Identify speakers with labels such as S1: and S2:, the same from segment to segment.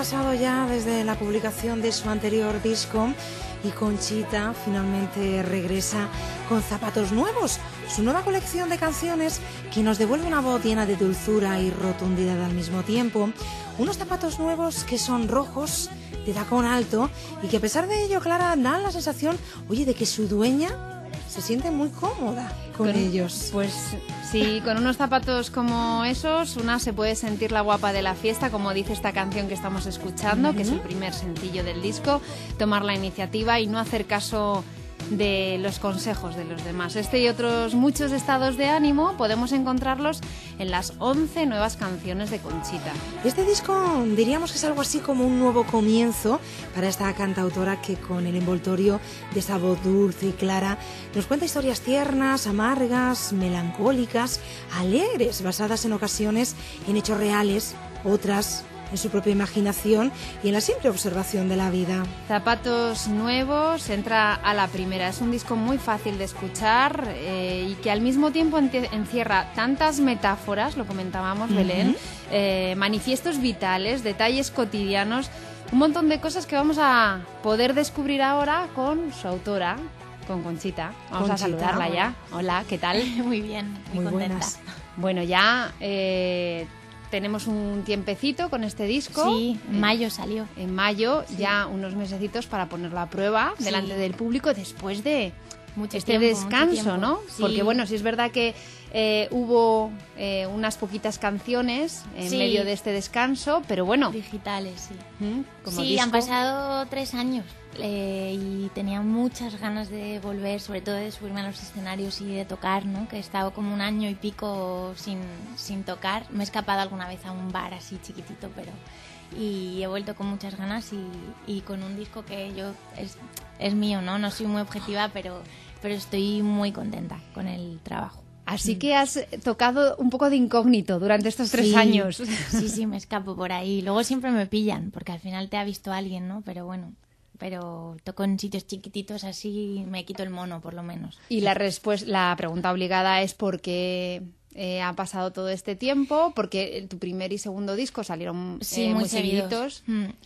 S1: pasado ya desde la publicación de su anterior disco y Conchita finalmente regresa con Zapatos Nuevos, su nueva colección de canciones que nos devuelve una voz llena de dulzura y rotundidad al mismo tiempo. Unos zapatos nuevos que son rojos, de tacón alto y que a pesar de ello, Clara, dan la sensación, oye, de que su dueña se siente muy cómoda con ellos.
S2: Pues sí, con unos zapatos como esos, una se puede sentir la guapa de la fiesta, como dice esta canción que estamos escuchando, que es el primer sencillo del disco, tomar la iniciativa y no hacer caso de los consejos de los demás. Este y otros muchos estados de ánimo podemos encontrarlos en las 11 nuevas canciones de Conchita.
S1: Este disco diríamos que es algo así como un nuevo comienzo para esta cantautora que con el envoltorio de esa voz dulce y clara nos cuenta historias tiernas, amargas, melancólicas, alegres, basadas en ocasiones en hechos reales, otras en su propia imaginación y en la simple observación de la vida.
S2: Zapatos Nuevos entra a la primera. Es un disco muy fácil de escuchar y que al mismo tiempo encierra tantas metáforas, lo comentábamos, Belén, manifiestos vitales, detalles cotidianos, un montón de cosas que vamos a poder descubrir ahora con su autora, con Conchita. Vamos a saludarla ya. Hola, ¿qué tal?
S3: Muy bien, muy contenta.
S1: Buenas.
S2: Bueno, ya tenemos un tiempecito con este disco.
S3: Sí, en mayo salió.
S2: En mayo, sí. Ya unos mesecitos para ponerlo a prueba delante del público después de
S3: mucho
S2: este
S3: tiempo,
S2: descanso, ¿no?
S3: Sí.
S2: Porque bueno, sí es verdad que hubo unas poquitas canciones en medio de este descanso, pero bueno.
S3: Digitales, sí.
S2: Como
S3: sí,
S2: disco.
S3: Han pasado 3 años y tenía muchas ganas de volver, sobre todo de subirme a los escenarios y de tocar, ¿no? Que he estado como 1 año y pico sin tocar. Me he escapado alguna vez a un bar así chiquitito, pero... Y he vuelto con muchas ganas y con un disco que yo es mío, ¿no? No soy muy objetiva, pero estoy muy contenta con el trabajo.
S2: Así que has tocado un poco de incógnito durante estos 3 años.
S3: Sí, me escapo por ahí. Luego siempre me pillan, porque al final te ha visto alguien, ¿no? Pero bueno, toco en sitios chiquititos, así me quito el mono, por lo menos.
S2: Y la pregunta obligada es por qué ha pasado todo este tiempo, porque tu primer y segundo disco salieron muy seguiditos.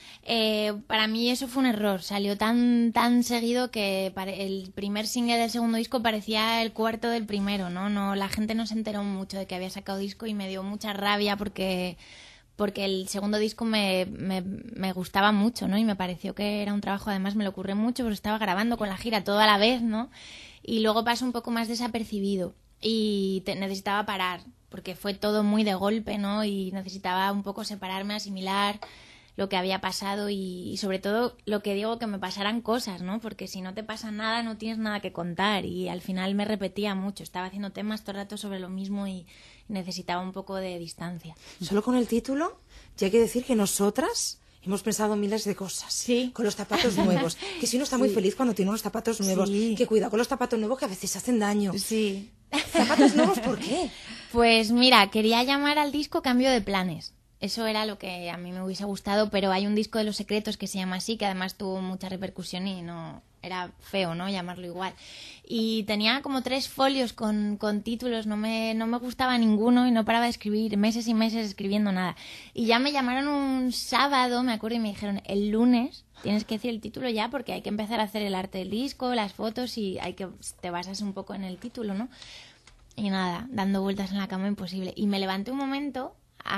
S3: Para mí eso fue un error, salió tan seguido que el primer single del segundo disco parecía el cuarto del primero, ¿no? La gente no se enteró mucho de que había sacado disco y me dio mucha rabia porque el segundo disco me gustaba mucho, ¿no? Y me pareció que era un trabajo, además me lo ocurrió mucho, porque estaba grabando con la gira todo a la vez, ¿no? Y luego pasó un poco más desapercibido y necesitaba parar, porque fue todo muy de golpe, ¿no? Y necesitaba un poco separarme, asimilar lo que había pasado y sobre todo lo que digo, que me pasaran cosas, ¿no? Porque si no te pasa nada, no tienes nada que contar y al final me repetía mucho. Estaba haciendo temas todo el rato sobre lo mismo y necesitaba un poco de distancia.
S1: Solo con el título ya hay que decir que nosotras hemos pensado miles de cosas.
S3: Sí.
S1: Con los zapatos nuevos. Que si uno está muy feliz cuando tiene unos zapatos nuevos.
S3: Sí.
S1: Que cuidado con los zapatos nuevos que a veces hacen daño.
S3: Sí.
S1: ¿Zapatos nuevos por qué?
S3: Pues mira, quería llamar al disco Cambio de Planes. Eso era lo que a mí me hubiese gustado, pero hay un disco de Los Secretos que se llama así, que además tuvo mucha repercusión y no era feo, ¿no? Llamarlo igual. Y tenía como 3 folios con títulos, no me gustaba ninguno y no paraba de escribir, meses y meses escribiendo nada. Y ya me llamaron un sábado, me acuerdo, y me dijeron, el lunes tienes que decir el título ya porque hay que empezar a hacer el arte del disco, las fotos y te basas un poco en el título, ¿no? Y nada, dando vueltas en la cama imposible. Y me levanté un momento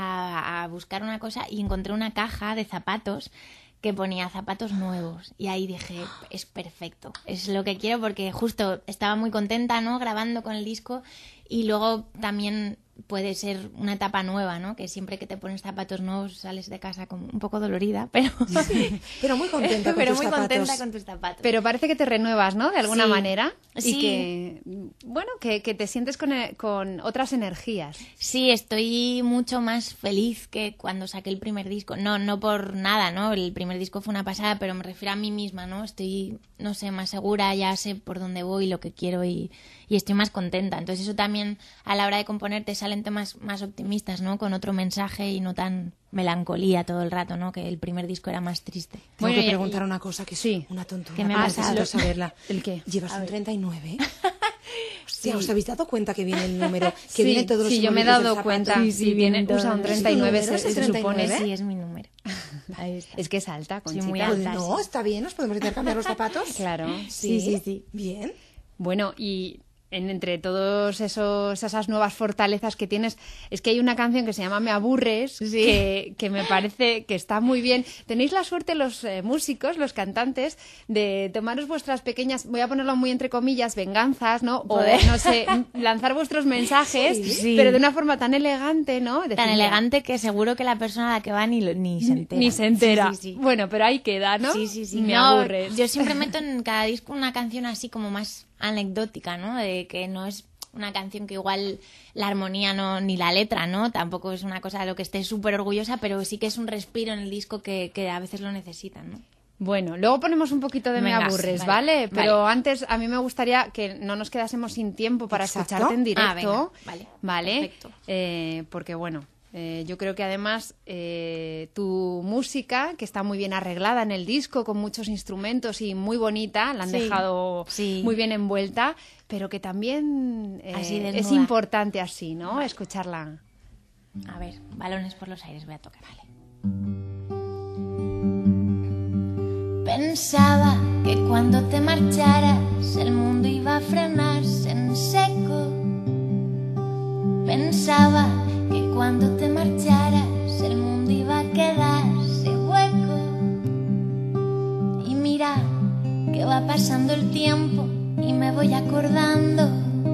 S3: a buscar una cosa y encontré una caja de zapatos que ponía Zapatos Nuevos y ahí dije, es perfecto, es lo que quiero porque justo estaba muy contenta, ¿no? Grabando con el disco y luego también puede ser una etapa nueva, ¿no? Que siempre que te pones zapatos nuevos sales de casa como un poco dolorida, pero
S1: sí, pero muy contenta con tus zapatos.
S3: Contenta con tus zapatos.
S2: Pero parece que te renuevas, ¿no? De alguna manera.
S3: Sí.
S2: Y que, bueno, que te sientes con otras energías.
S3: Sí, estoy mucho más feliz que cuando saqué el primer disco. No por nada, ¿no? El primer disco fue una pasada, pero me refiero a mí misma, ¿no? Estoy, no sé, más segura, ya sé por dónde voy, lo que quiero y estoy más contenta. Entonces eso también a la hora de componer te salen temas más optimistas, ¿no? Con otro mensaje y no tan melancolía todo el rato, ¿no? Que el primer disco era más triste.
S1: Tengo que preguntar una cosa que
S2: sí,
S1: una tontería.
S3: ¿Qué me pasa?
S1: Necesito saberla.
S2: ¿El qué?
S1: ¿Llevas un 39? Hostia,
S3: Sí.
S1: ¿os habéis dado cuenta que viene el número? Que viene todos los
S2: sí, yo me he
S1: simbolitos del
S2: dado
S1: zapato?
S2: cuenta.
S3: Sí,
S2: Sí, viene, usa un 39,
S1: ¿Es tu número?
S2: se supone.
S3: Sí, es mi número. Ahí está.
S2: Es que es alta,
S3: Sí,
S2: Conchita.
S3: muy
S1: Pues
S3: alta.
S1: no, está bien, nos podemos intercambiar los zapatos.
S2: Claro.
S3: Sí.
S1: Bien.
S2: Bueno, y entre todos esas nuevas fortalezas que tienes, es que hay una canción que se llama Me aburres, que me parece que está muy bien. Tenéis la suerte los músicos, los cantantes, de tomaros vuestras pequeñas, voy a ponerlo muy entre comillas, venganzas, ¿no? O, no sé, lanzar vuestros mensajes,
S3: Sí.
S2: pero de una forma tan elegante, ¿no? Decir,
S3: Tan
S2: mira,
S3: elegante que seguro que la persona a la que va ni se entera.
S2: Ni se entera.
S3: Sí.
S2: Bueno, pero ahí queda, ¿no?
S3: Sí.
S2: Me
S3: No,
S2: aburres.
S3: yo siempre meto en cada disco una canción así como más anecdótica, ¿no? De que no es una canción que igual la armonía no ni la letra, ¿no? Tampoco es una cosa de lo que esté súper orgullosa, pero sí que es un respiro en el disco que a veces lo necesitan, ¿no?
S2: Bueno, luego ponemos un poquito de Me
S3: Venga,
S2: aburres,
S3: vale.
S2: Pero antes a mí me gustaría que no nos quedásemos sin tiempo para
S1: Exacto.
S2: escucharte en directo.
S3: Venga,
S2: Vale.
S3: perfecto.
S2: Porque bueno, yo creo que además tu música, que está muy bien arreglada en el disco, con muchos instrumentos y muy bonita, la han
S3: Sí,
S2: dejado
S3: sí.
S2: muy bien envuelta, pero que también
S3: Así
S2: es
S3: desnuda.
S2: importante así, ¿no? Escucharla.
S3: A ver, balones por los aires, voy a tocar. Vale. Pensaba que cuando te marcharas el mundo iba a frenarse en seco. Pensaba que cuando te marcharas el mundo iba a quedarse hueco. Y mira que va pasando el tiempo y me voy acordando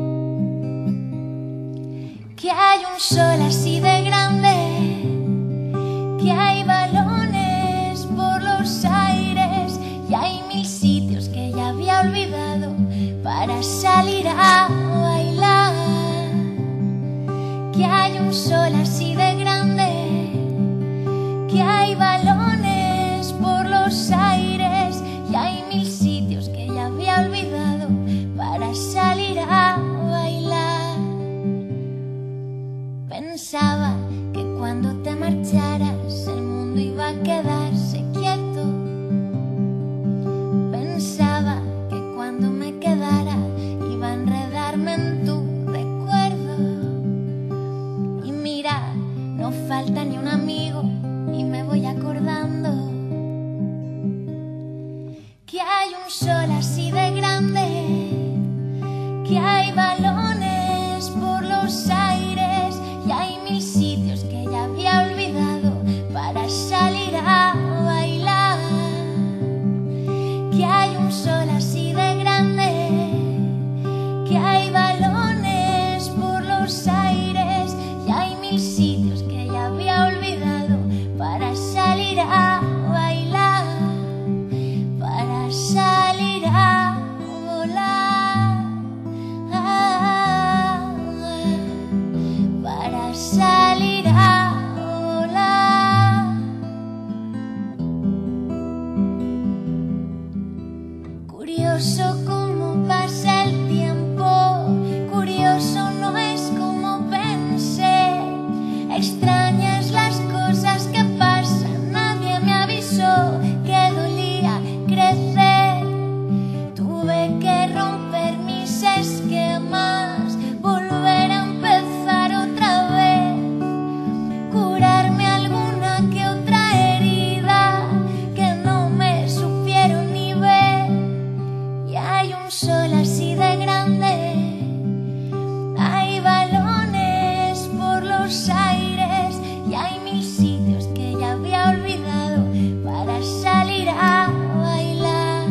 S3: que hay un sol así de grande, que hay balones por los aires y hay 1000 sitios que ya había olvidado para salir a bailar. Que hay un sol así de grande, que hay balones por los aires y hay 1000 sitios que ya había olvidado para salir a bailar. Pensaba que cuando te marcharas el mundo iba a quedarse quieto. Pensaba que cuando me quedara iba a enredarme en tu recuerdo. Y mira, no falta ni un amigo y me voy acordando que hay un sol así de grande, que hay balones por los aires y hay 1000 sitios que ya había olvidado para salir a bailar. Que hay un sol así de grande, que hay balones por los aires y hay 1000 sitios que ya había olvidado para salir a bailar, para salir a volar, para salir a volar. Curioso cómo pasa el tiempo, curioso no es como pensé. Extrañas las cosas que pasan, nadie me avisó que dolía crecer. Tuve que romper mis esquemas, volver a empezar otra vez, curarme alguna que otra herida que no me supieron ni ver. Y hay un sol así de grande, hay balones por los aires y hay 1000 sitios que ya había olvidado para salir a bailar.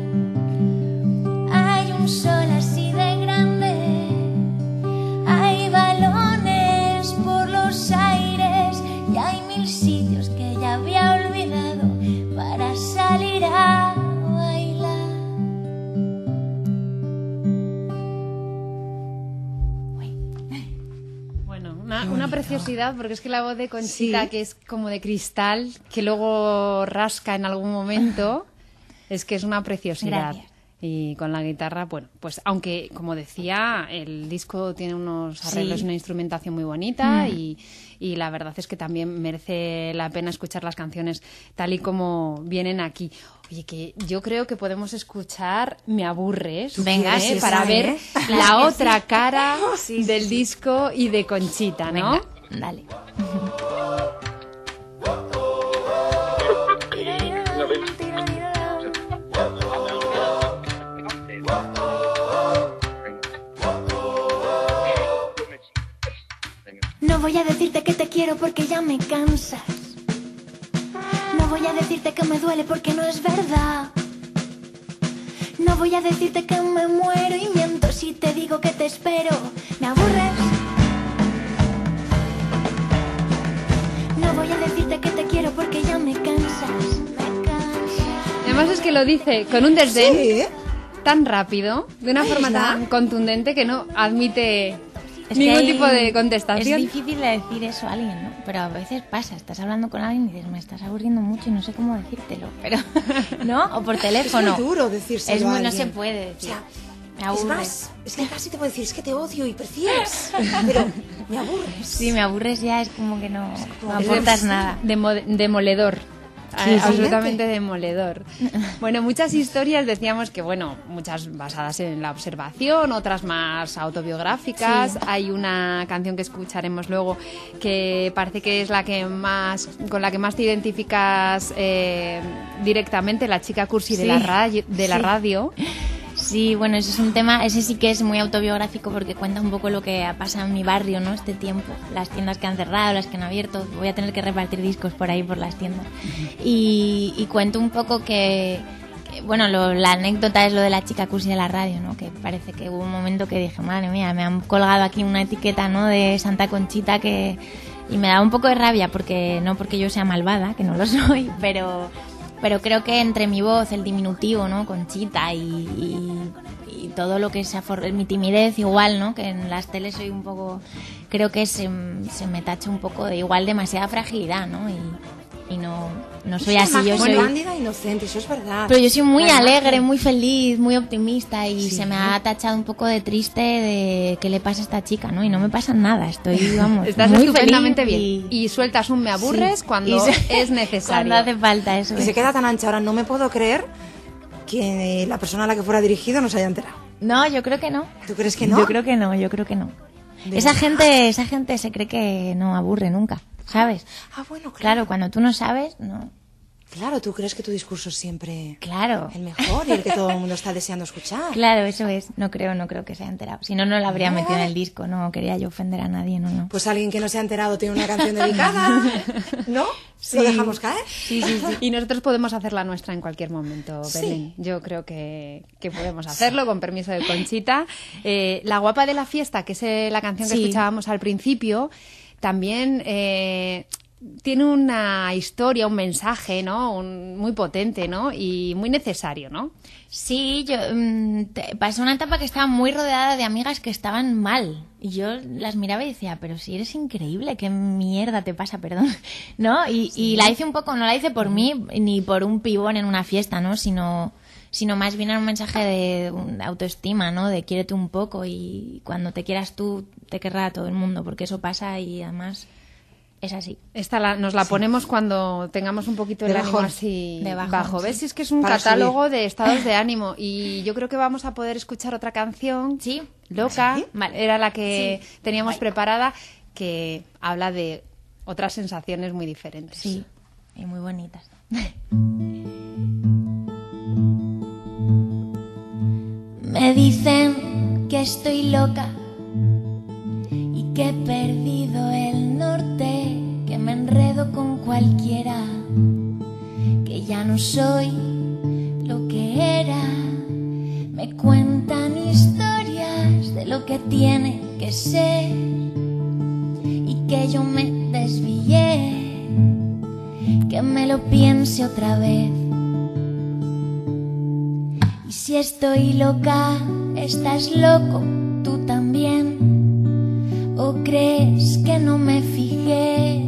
S3: Hay un sol así de grande, hay balones por los aires y hay 1000 sitios que ya había olvidado para salir a bailar.
S2: Bueno, una preciosidad, porque es que la voz de Conchita,
S1: Sí.
S2: que es como de cristal, que luego rasca en algún momento, es que es una preciosidad.
S3: Gracias.
S2: Y con la guitarra, bueno, pues aunque, como decía, el disco tiene unos arreglos y una instrumentación muy bonita y la verdad es que también merece la pena escuchar las canciones tal y como vienen aquí. Oye, que yo creo que podemos escuchar Me aburres,
S3: Venga, sí,
S2: para
S3: sí,
S2: ver
S3: ¿eh?
S2: la otra cara
S3: Sí,
S2: del
S3: sí.
S2: disco y de Conchita, ¿no?
S3: Venga, dale. voy a decirte que te quiero porque ya me cansas. No voy a decirte que me duele porque no es verdad. No voy a decirte que me muero y miento si te digo que te espero. Me aburres. No voy a decirte que te quiero porque ya me cansas.
S2: Además es que lo dice con un desdén
S1: Sí.
S2: tan rápido, de una forma
S1: ¿verdad?
S2: tan contundente que no admite
S3: Es
S2: ningún
S3: que
S2: tipo de contestación.
S3: Es difícil de decir eso a alguien, ¿no? Pero a veces pasa, estás hablando con alguien y dices, me estás aburriendo mucho y no sé cómo decírtelo, pero ¿no? O por teléfono.
S1: Es muy duro decírselo
S3: Es
S1: a
S3: muy, no
S1: alguien.
S3: se puede
S1: O
S3: decir.
S1: sea,
S3: Me
S1: es
S3: aburres.
S1: más, es que casi te puedo decir, es que te odio y prefieres, pero me aburres.
S3: Sí, me aburres ya, es como que no
S1: como
S3: aportas
S1: que-
S3: nada.
S2: Demoledor.
S1: Sí,
S2: Absolutamente
S1: realmente.
S2: demoledor. Bueno, muchas historias decíamos que, bueno, muchas basadas en la observación, otras más autobiográficas.
S3: Sí.
S2: Hay una canción que escucharemos luego que parece que es la que más, con la que más te identificas directamente, la chica cursi de
S3: Sí.
S2: la radio. De la
S3: Sí.
S2: radio.
S3: Sí, bueno, ese es un tema, ese sí que es muy autobiográfico porque cuenta un poco lo que ha pasado en mi barrio, ¿no? Este tiempo, las tiendas que han cerrado, las que han abierto, voy a tener que repartir discos por ahí, por las tiendas. Y cuento un poco bueno, la anécdota es lo de la chica cursi de la radio, ¿no? Que parece que hubo un momento que dije, madre mía, me han colgado aquí una etiqueta, ¿no? De Santa Conchita y me da un poco de rabia porque no porque yo sea malvada, que no lo soy, pero creo que entre mi voz, el diminutivo, ¿no? Conchita y todo lo que es mi timidez igual, ¿no? Que en las teles soy un poco... Creo que se me tacha un poco de igual demasiada fragilidad, ¿no? Y no soy así, yo soy...
S1: cándida e inocente, eso es verdad.
S3: Pero yo soy muy
S1: La imagen.
S3: alegre, muy feliz, muy optimista y
S1: Sí.
S3: se me ha tachado un poco de triste de qué le pasa a esta chica, ¿no? Y no me pasa nada, estoy, vamos,
S2: Estás
S3: muy
S2: estupendamente
S3: feliz
S2: bien. Y sueltas un me aburres cuando
S3: Y
S2: es necesario.
S3: Cuando hace falta, eso
S1: Y
S3: es.
S1: se queda tan ancha ahora, no me puedo creer que la persona a la que fuera dirigido no se haya enterado.
S3: No, yo creo que no.
S1: ¿Tú crees que no?
S3: Yo creo que no.
S1: ¿De
S3: Esa
S1: verdad?
S3: gente se cree que no aburre nunca, ¿sabes?
S1: Ah, bueno, claro.
S3: Claro, cuando tú no sabes, no.
S1: Claro, tú crees que tu discurso es siempre
S3: Claro.
S1: el mejor y el que todo el mundo está deseando escuchar.
S3: Claro, eso es. No creo que se haya enterado. Si no, no lo habría metido en el disco. No quería yo ofender a nadie, no.
S1: Pues alguien que no se ha enterado tiene una canción dedicada, ¿no?
S3: Sí.
S1: ¿Lo dejamos caer?
S3: Sí.
S2: Y nosotros podemos hacer la nuestra en cualquier momento,
S1: Sí.
S2: Belén. Yo creo que podemos hacerlo con permiso de Conchita. La guapa de la fiesta, que es la canción que
S3: Sí.
S2: escuchábamos al principio, también tiene una historia, un mensaje, ¿no? Muy potente, ¿no? Y muy necesario, ¿no?
S3: Sí, yo pasé una etapa que estaba muy rodeada de amigas que estaban mal. Y yo las miraba y decía, pero si eres increíble, qué mierda te pasa, perdón. ¿No? Y la hice un poco, no la hice por mí, ni por un pibón en una fiesta, ¿no? Sino más bien era un mensaje de autoestima, ¿no? De quiérete un poco y cuando te quieras tú, te querrá todo el mundo, porque eso pasa y además es así.
S2: Esta nos la ponemos cuando tengamos un poquito el
S1: De
S2: ánimo
S1: bajón.
S2: así
S3: De bajón,
S2: bajo.
S3: sí.
S2: ¿Ves? Es que es un
S1: Para
S2: catálogo
S1: subir.
S2: de estados de ánimo. Y yo creo que vamos a poder escuchar otra canción.
S3: ¿Sí?
S2: Loca.
S3: ¿Sí? Vale.
S2: Era la que teníamos preparada, que habla de otras sensaciones muy diferentes.
S3: Sí, y muy bonitas. Me dicen que estoy loca y que he perdido el norte, que me enredo con cualquiera, que ya no soy lo que era. Me cuentan historias de lo que tiene que ser y que yo me desvié, que me lo piense otra vez. Y si estoy loca, estás loco, tú también. ¿O crees que no me fijé?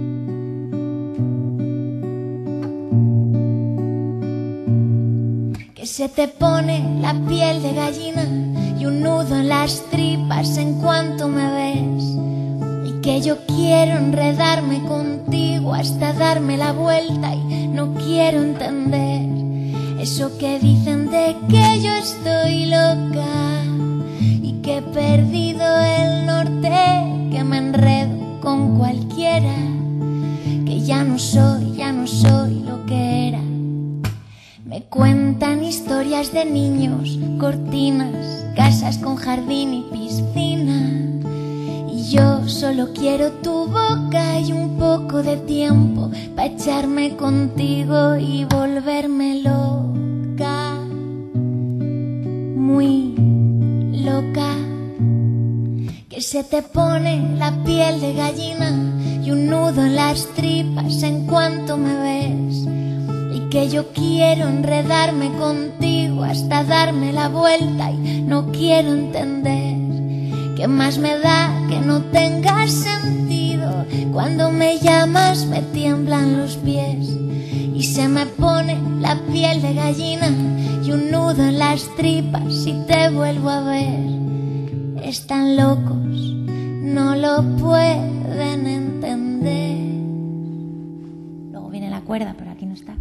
S3: Que se te pone la piel de gallina y un nudo en las tripas en cuanto me ves. Y que yo quiero enredarme contigo hasta darme la vuelta y no quiero entender eso que dicen de que yo estoy loca y que he perdido el norte, que me enredo con cualquiera, que ya no soy lo que era. Me cuentan historias de niños, cortinas, casas con jardín y piscina, y Y yo solo quiero tu boca y un poco de tiempo para echarme contigo y volverme loca, muy loca. Que se te pone la piel de gallina y un nudo en las tripas en cuanto me ves. Y que yo quiero enredarme contigo hasta darme la vuelta y no quiero entender. ¿Qué más me da que no tenga sentido? Cuando me llamas me tiemblan los pies y se me pone la piel de gallina y un nudo en las tripas si te vuelvo a ver. Están locos, no lo pueden entender. Luego viene la cuerda, pero aquí no está.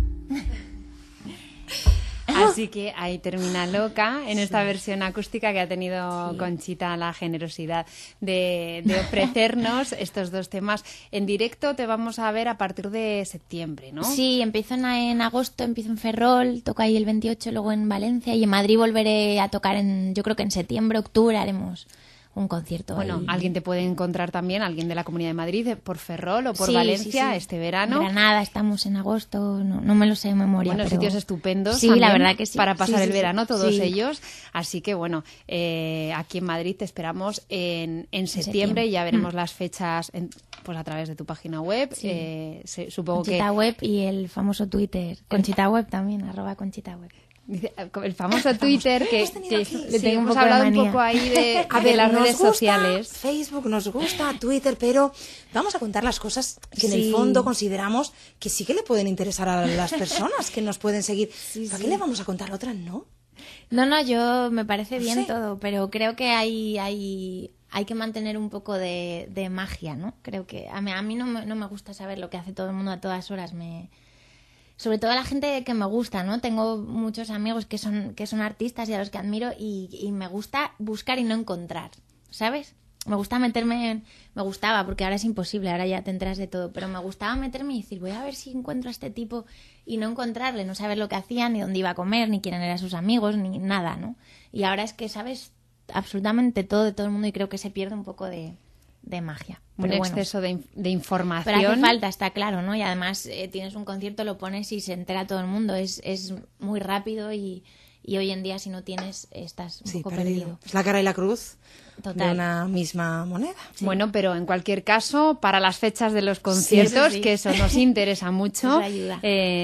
S2: Así que ahí termina Loca, en esta versión acústica que ha tenido Conchita la generosidad de ofrecernos estos dos temas. En directo te vamos a ver a partir de septiembre, ¿no?
S3: Sí, empiezo en agosto, empiezo en Ferrol, toco ahí el 28, luego en Valencia y en Madrid volveré a tocar yo creo que en septiembre, octubre haremos un concierto.
S2: Bueno,
S3: ahí.
S2: alguien te puede encontrar también, alguien de la Comunidad de Madrid, por Ferrol o por
S3: Sí,
S2: Valencia
S3: sí.
S2: este verano.
S3: Granada, estamos en agosto, no me lo sé de memoria.
S2: Bueno,
S3: pero...
S2: sitios estupendos
S3: Sí,
S2: también
S3: la verdad que sí.
S2: para pasar
S3: Sí,
S2: el
S3: sí,
S2: verano, todos
S3: sí.
S2: ellos. Así que bueno, aquí en Madrid te esperamos en septiembre y ya veremos las fechas pues a través de tu página web.
S3: Sí.
S2: Supongo
S3: Conchita
S2: que...
S3: Web y el famoso Twitter. Conchita Web también, @ConchitaWeb.
S2: Dice, el famoso Twitter que
S3: le tengo un
S2: hemos
S3: poco de
S2: hablado un
S3: manía.
S2: poco ahí de
S1: A ver,
S2: las
S1: nos
S2: redes
S1: gusta
S2: sociales.
S1: Facebook, nos gusta Twitter, pero vamos a contar las cosas que en el
S3: Sí.
S1: fondo consideramos que sí que le pueden interesar a las personas que nos pueden seguir. ¿Para qué le vamos a contar otras, no?
S3: No, yo me parece bien
S1: sé.
S3: todo, pero creo que hay que mantener un poco de magia, ¿no? Creo que a mí no me gusta saber lo que hace todo el mundo a todas horas. Sobre todo la gente que me gusta, ¿no? Tengo muchos amigos que son artistas y a los que admiro y me gusta buscar y no encontrar, ¿sabes? Me gustaba, porque ahora es imposible, ahora ya te enteras de todo, pero me gustaba meterme y decir, voy a ver si encuentro a este tipo y no encontrarle, no saber lo que hacía, ni dónde iba a comer, ni quién eran sus amigos, ni nada, ¿no? Y ahora es que sabes absolutamente todo de todo el mundo y creo que se pierde un poco de magia.
S2: Un
S3: Pero bueno,
S2: exceso de información.
S3: pero hace falta, está claro, ¿no? Y además tienes un concierto, lo pones y se entera todo el mundo. Es muy rápido y hoy en día si no tienes estás un poco perdido.
S1: Es la cara y la cruz
S3: Total.
S1: de una misma moneda.
S2: Bueno, pero en cualquier caso, para las fechas de los conciertos,
S3: sí.
S2: que eso nos interesa mucho,
S3: Nos ayuda.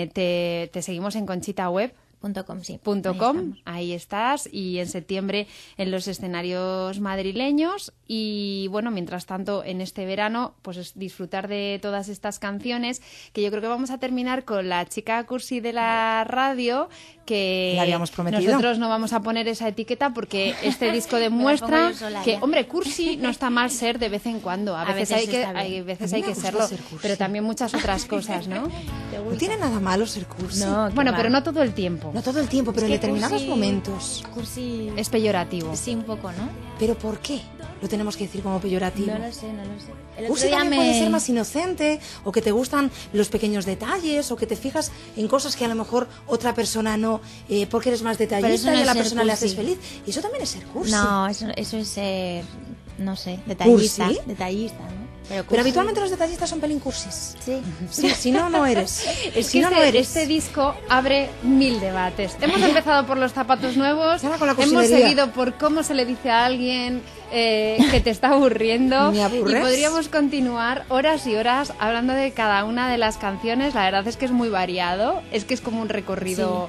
S2: te seguimos en conchitaweb.com,
S3: Sí.
S2: ahí estás, y en septiembre en los escenarios madrileños. Y bueno, mientras tanto, en este verano, pues es disfrutar de todas estas canciones, que yo creo que vamos a terminar con la chica cursi de la radio, que
S1: La habíamos prometido.
S2: nosotros no vamos a poner esa etiqueta porque este disco demuestra
S3: yo sola
S2: que,
S3: ya.
S2: hombre, cursi no está mal ser de vez en cuando. A veces hay que,
S3: está bien.
S2: hay veces
S1: A mí
S2: hay
S1: me
S2: que
S1: gusta
S2: serlo,
S1: ser cursi.
S2: pero también muchas otras cosas, ¿no?
S1: No tiene nada malo ser cursi.
S3: No, qué
S2: Bueno,
S3: va.
S2: pero no todo el tiempo.
S1: No todo el tiempo, pero en
S3: Es que
S1: determinados
S3: cursi-
S1: momentos.
S3: Cursi...
S2: Es peyorativo.
S3: Sí, un poco, ¿no?
S1: ¿Pero por qué lo tenemos que decir como peyorativo?
S3: No lo sé. El otro
S1: Cursi
S3: día
S1: también puede ser más inocente, o que te gustan los pequeños detalles, o que te fijas en cosas que a lo mejor otra persona no, porque eres más
S3: Pero eso
S1: detallista
S3: no
S1: y a
S3: es
S1: la
S3: ser
S1: persona le haces
S3: cursi.
S1: feliz. Y eso también es ser cursi.
S3: No, eso es ser, no sé, detallista.
S1: ¿Cursi?
S3: Detallista, ¿no?
S1: Pero
S3: cursi-
S1: habitualmente los detallistas son pelín cursis.
S3: Sí.
S1: Sí, si no, no eres.
S2: Es
S1: Si
S2: que
S1: no, no eres.
S2: este disco abre 1000 debates. Hemos empezado por los zapatos nuevos,
S1: Y ahora con la
S2: hemos
S1: cursilería.
S2: seguido por cómo se le dice a alguien que te está aburriendo,
S1: Me aburres.
S2: y podríamos continuar horas y horas hablando de cada una de las canciones. La verdad es que es muy variado, es que es como un recorrido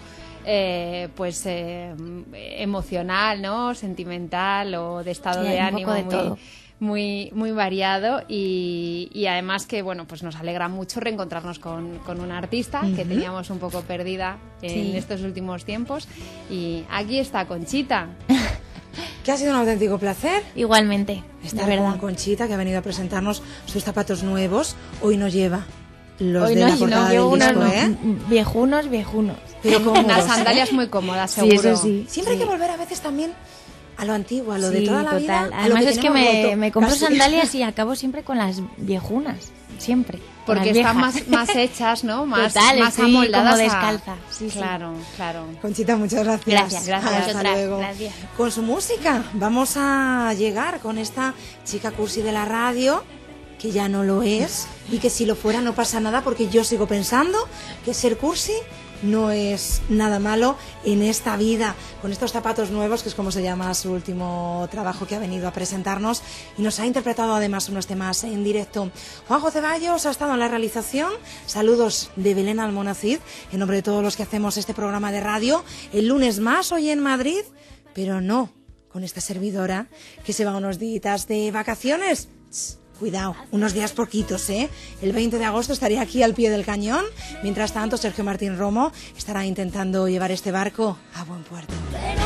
S2: emocional, ¿no? Sentimental o de estado
S3: Sí,
S2: de
S3: un
S2: ánimo
S3: poco de todo.
S2: muy variado, y además que bueno, pues nos alegra mucho reencontrarnos con una artista que teníamos un poco perdida en
S3: Sí.
S2: estos últimos tiempos, y aquí está Conchita.
S1: Que ha sido un auténtico placer
S3: Igualmente,
S1: estar
S3: de verdad.
S1: con Conchita, que ha venido a presentarnos sus zapatos nuevos. Hoy nos lleva los
S3: Hoy
S1: de
S3: no,
S1: la portada del
S3: llevo
S1: disco,
S3: unos
S1: ¿eh?
S3: viejunos.
S1: Pero cómodos,
S2: Unas
S1: ¿eh?
S2: sandalias muy cómodas,
S3: Sí,
S2: seguro.
S3: eso sí.
S1: Siempre hay que volver a veces también a lo antiguo, a lo de
S3: Sí,
S1: toda la
S3: total.
S1: vida. a lo
S3: Además es que
S1: tenemos roto,
S3: me compro
S1: casi.
S3: sandalias y acabo siempre con las viejunas. siempre.
S2: Porque están más hechas, ¿no? Más amoldadas.
S3: Como descalza.
S2: Sí, claro, claro.
S1: Conchita, muchas gracias.
S3: Gracias.
S1: Hasta luego.
S3: Gracias.
S1: Con su música vamos a llegar con esta chica cursi de la radio, que ya no lo es, y que si lo fuera no pasa nada, porque yo sigo pensando que ser cursi no es nada malo en esta vida, con estos zapatos nuevos, que es como se llama su último trabajo que ha venido a presentarnos, y nos ha interpretado además unos temas en directo. Juanjo Ceballos ha estado en la realización. Saludos de Belén Almonacid, en nombre de todos los que hacemos este programa de radio. El lunes más, hoy en Madrid, pero no con esta servidora que se va unos días de vacaciones. Cuidado, unos días poquitos, ¿eh? El 20 de agosto estaré aquí al pie del cañón. Mientras tanto, Sergio Martín Romo estará intentando llevar este barco a buen puerto.